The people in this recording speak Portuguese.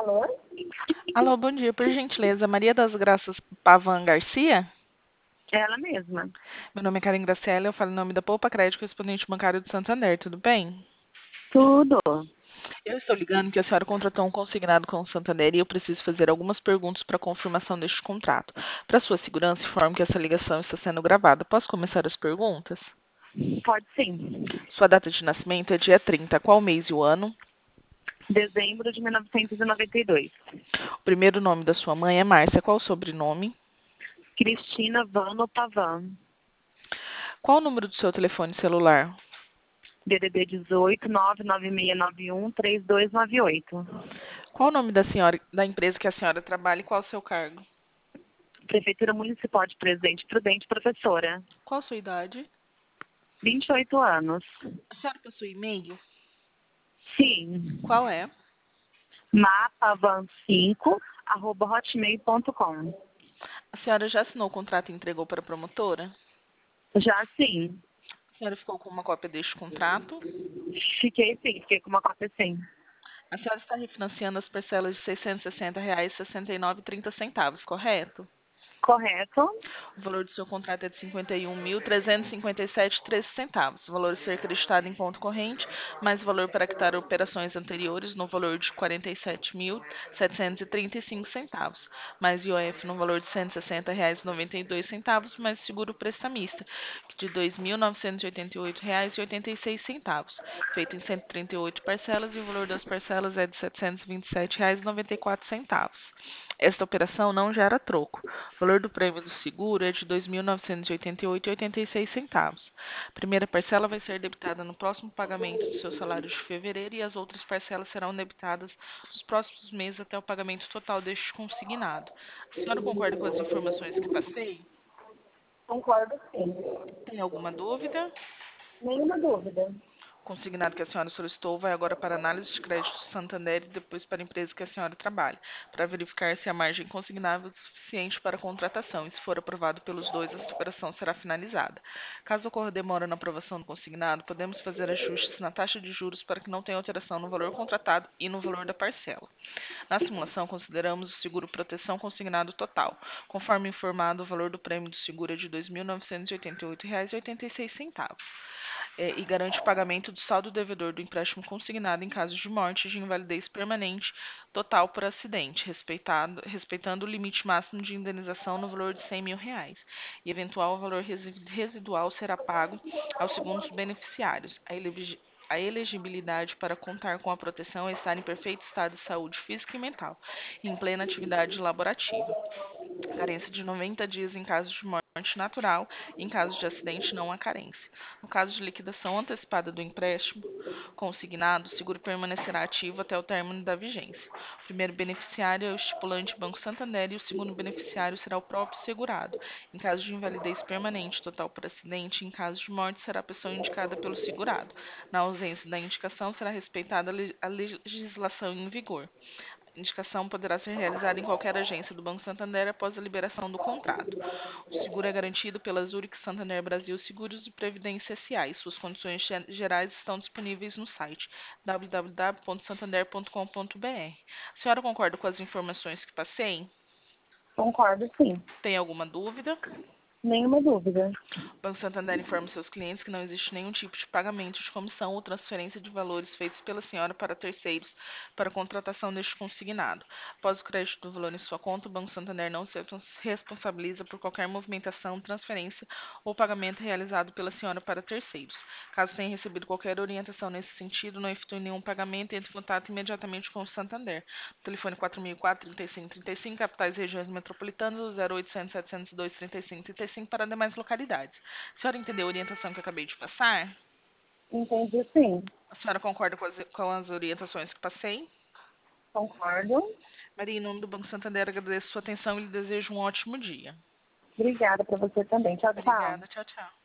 Alô? Alô, bom dia. Por gentileza, Maria das Graças Pavan Garcia? Ela mesma. Meu nome é Karen Graciela, eu falo em nome da Poupa Crédito, correspondente bancário do Santander, tudo bem? Tudo. Eu estou ligando que a senhora contratou um consignado com o Santander e eu preciso fazer algumas perguntas para confirmação deste contrato. Para sua segurança, informo que essa ligação está sendo gravada. Posso começar as perguntas? Pode sim. Sua data de nascimento é dia 30. Qual mês e o ano? Dezembro de 1992. O primeiro nome da sua mãe é Márcia. Qual o sobrenome? Cristina Vano Pavan. Qual o número do seu telefone celular? DDD 18 99691 3298. Qual o nome da senhora, da empresa que a senhora trabalha e qual o seu cargo? Prefeitura Municipal de Presidente Prudente, professora. Qual a sua idade? 28 anos. A senhora possui e-mail? Sim. Qual é? mapavan5@hotmail.com. A senhora já assinou o contrato e entregou para a promotora? Já sim. A senhora ficou com uma cópia deste contrato? Fiquei sim, fiquei com uma cópia sim. A senhora está refinanciando as parcelas de R$ 660,00 e 69,30, correto? Correto? O valor do seu contrato é de R$ 51.357,13. O valor a ser acreditado em conta corrente, mais o valor para quitar operações anteriores no valor de R$ 47.735, mais IOF no valor de R$ 160,92, mais seguro prestamista, de R$ 2.988,86, feito em 138 parcelas, e o valor das parcelas é de R$ 727,94. Esta operação não gera troco. O valor do prêmio do seguro é de R$ 2.988,86. A primeira parcela vai ser debitada no próximo pagamento do seu salário de fevereiro e as outras parcelas serão debitadas nos próximos meses até o pagamento total deste consignado. A senhora concorda com as informações que passei? Concordo sim. Tem alguma dúvida? Nenhuma dúvida. O consignado que a senhora solicitou vai agora para análise de crédito do Santander e depois para a empresa que a senhora trabalha, para verificar se a margem consignável é suficiente para a contratação e, se for aprovado pelos dois, esta operação será finalizada. Caso ocorra demora na aprovação do consignado, podemos fazer ajustes na taxa de juros para que não tenha alteração no valor contratado e no valor da parcela. Na simulação, consideramos o seguro proteção consignado total. Conforme informado, o valor do prêmio do seguro é de R$ 2.988,86 e garante o pagamento do saldo devedor do empréstimo consignado em caso de morte e de invalidez permanente total por acidente, respeitando o limite máximo de indenização no valor de R$ 100 mil, e eventual valor residual será pago aos segundos beneficiários. A elegibilidade para contar com a proteção é estar em perfeito estado de saúde física e mental, e em plena atividade laborativa. Carência de 90 dias em caso de morte natural e em caso de acidente não há carência. No caso de liquidação antecipada do empréstimo consignado, o seguro permanecerá ativo até o término da vigência. O primeiro beneficiário é o estipulante Banco Santander e o segundo beneficiário será o próprio segurado. Em caso de invalidez permanente total por acidente, em caso de morte, será a pessoa indicada pelo segurado. Na ausência da indicação, será respeitada a legislação em vigor. A indicação poderá ser realizada em qualquer agência do Banco Santander após a liberação do contrato. O seguro é garantido pela Zurich Santander Brasil Seguros de Previdência S.A. e suas condições gerais estão disponíveis no site www.santander.com.br. A senhora concorda com as informações que passei? Concordo sim. Tem alguma dúvida? Nenhuma dúvida. O Banco Santander informa seus clientes que não existe nenhum tipo de pagamento de comissão ou transferência de valores feitos pela senhora para terceiros para a contratação deste consignado. Após o crédito do valor em sua conta, o Banco Santander não se responsabiliza por qualquer movimentação, transferência ou pagamento realizado pela senhora para terceiros. Caso tenha recebido qualquer orientação nesse sentido, não efetue nenhum pagamento e entre em contato imediatamente com o Santander. Telefone 4004-3535, capitais e regiões metropolitanas, 0800 702 3535 para demais localidades. A senhora entendeu a orientação que eu acabei de passar? Entendi sim. A senhora concorda com as orientações que passei? Concordo. Maria, em nome do Banco Santander, agradeço sua atenção e lhe desejo um ótimo dia. Obrigada para você também. Tchau, tchau. Obrigada, tchau, tchau.